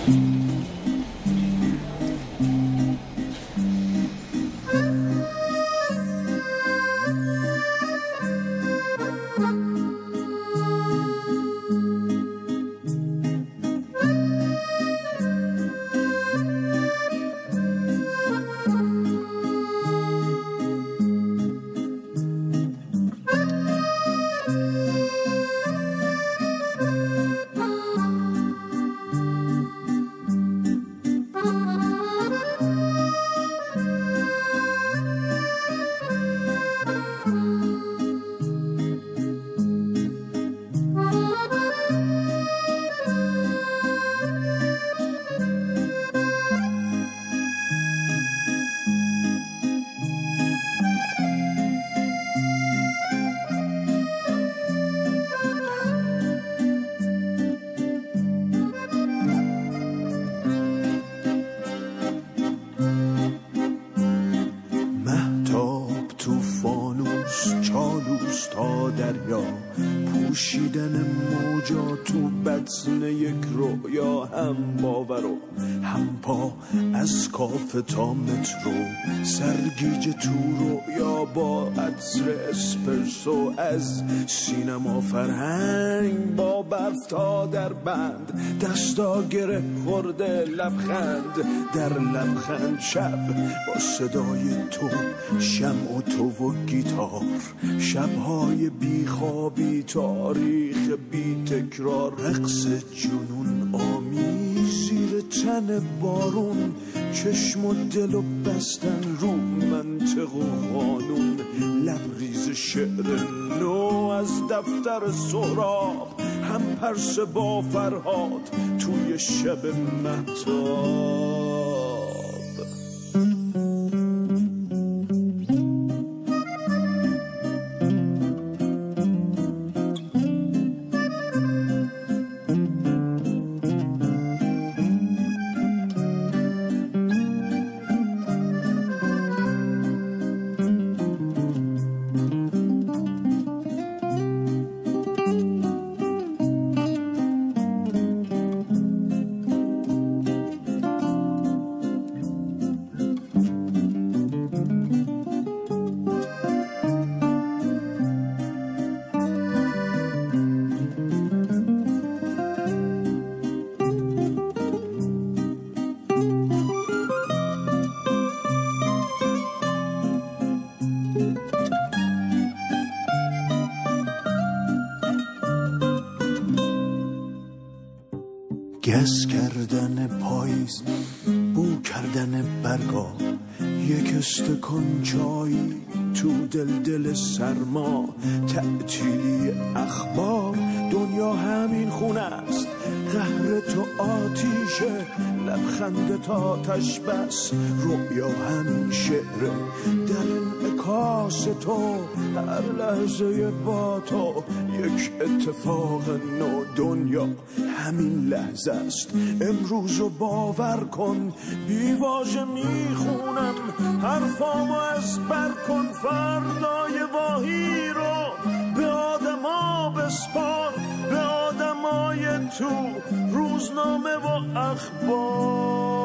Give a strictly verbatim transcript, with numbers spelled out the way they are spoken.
پوشیدن موجا تو بطن یک رویا، هم باور و هم پا از کافه تا مترو، سرگیج تو رویا با عطر اسپرسو، از سینما فرهنگ با برف تا در بند، دستا گره خورده لبخند در لبخند، شب با صدای تو، شمع و تو و گیتار، شبهای بیخوابی، تاریخ بی تکرار، رقص جنون آمیز زیر تن بارون، چشم و دل و بستن رو منطق و قانون، لبریز شعر نو از دفتر سهراب، هم پرس با فرهاد توی شب مهتاب. گس کردن پاییز، بو کردن برگا، یک استکان چای تو دل دل سرما، تعطیلی اخبار، دنیا همین خونه است، قهر تو آتیشه، لبخند تا آتش بس، رؤیا همین شعره، در انعکاس تو هر لحظه با تو، یک اتفاق نو، دنیا همین لحظه است، امروزو باور کن، بیواژه میخونم حرفامو از بر کن، فردای واهی رو به آدما بسپار، به آدمای تو روزنامه و اخبار.